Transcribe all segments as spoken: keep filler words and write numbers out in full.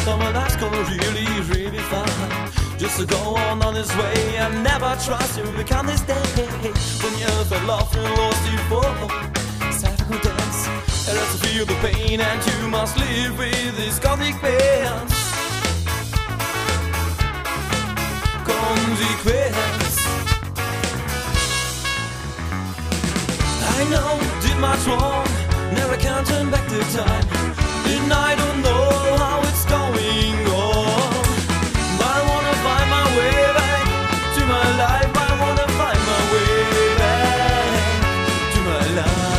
summer nights go really, really fine. Just to go on on this way and never trust you become this day. When you felt love and lost you for cycle dance, and as to feel the pain and you must live with this gothic bands. Consequence. I know did much wrong, never can turn back the time, and I don't know how it's going on. But I wanna find my way back to my life. I wanna find my way back to my life.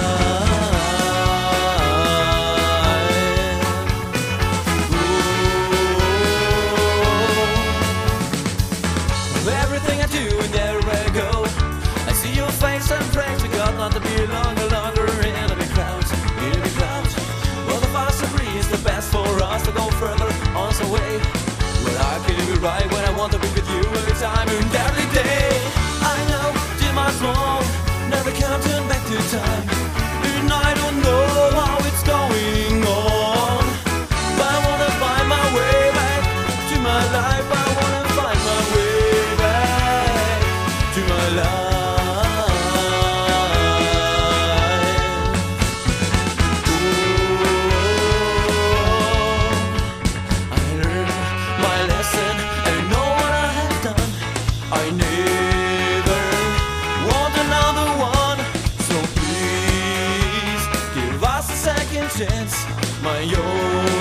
Ooh. Everything I do and everywhere I go, I see your face and pray to God not to be longer, longer in a big crowd, in a big crowd. Well, the faster breeze, the best for us to go further on some way. But I feel it right when I want to be with you every time and every day. I know, did my wrong, never can turn back to time, and I don't know how it's going on. But I wanna find my way back to my life. I wanna find my way back to my life. I never want another one, so please give us a second chance, my own.